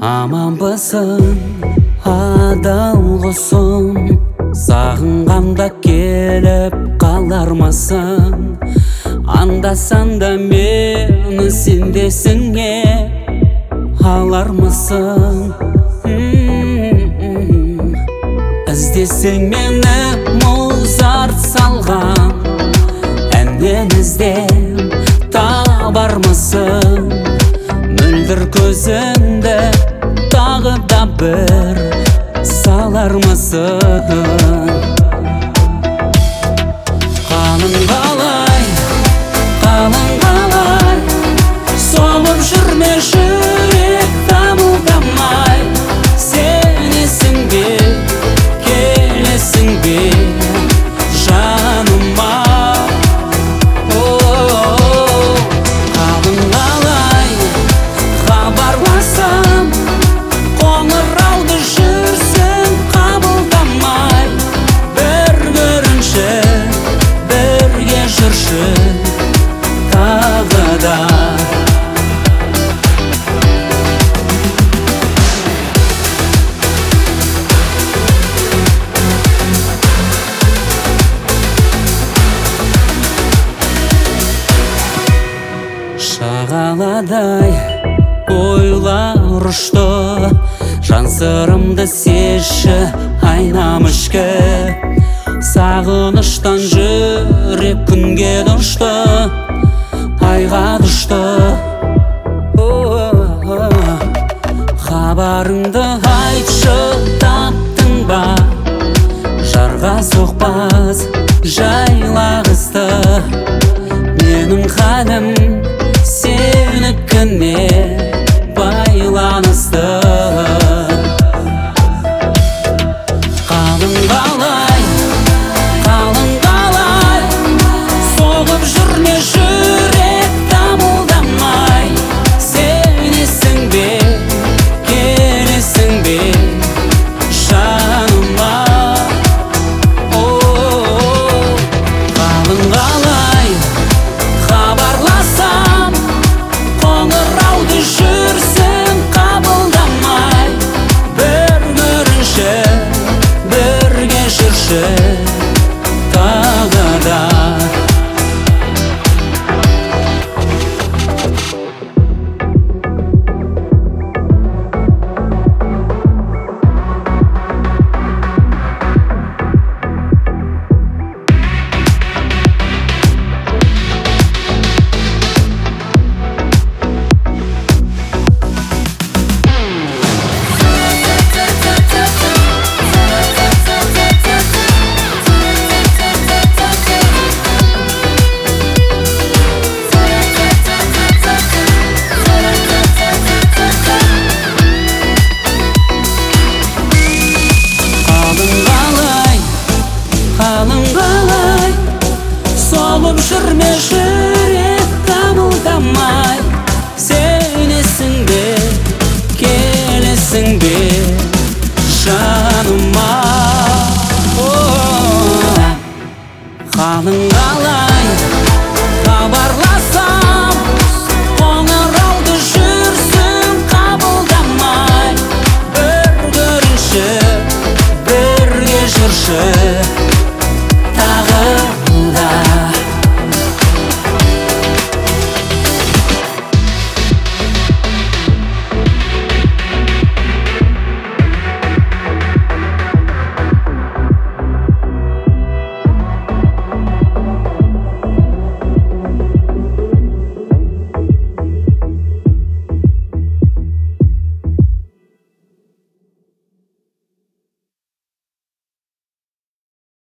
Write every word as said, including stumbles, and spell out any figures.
Аманбысың адал құсым, сағынғанда келіп қалармысың? Анда-санда мені сендесіңе алармысың? Іздесең мені мұзарт салған әннен іздем табармысың? Мөлдір көзіңді тағы да бір салармысың? Қалың қалай, қалың қалай, соғып жүрме жүрек дамылдамай. Сенесің бе, келесің бе жаныма? Қалың қалай, хабарласам, қоңырауды жүрсің қабылдамай. Бір көрінші, бірге жүрші тағы да. Шағаладай ойлар ұшты, жан сырымды сезші айнам ішкі. Сағыныштан жүрек күнге дұшты, айға дұшты.